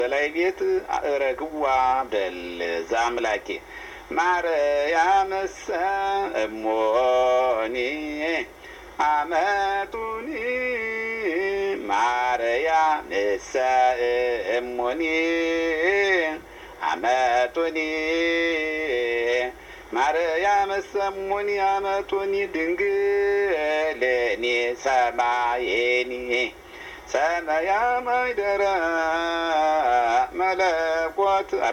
ላይ ቤት አረግዋ በል ዛምላኬ ማርያም እሞኒ አመቱኒ ማርያም እሞኒ አመቱኒ ማርያም እሞኒ አመቱኒ ድንግለኔ ሰማየኒ ሰማያ ማይደራ መለኮት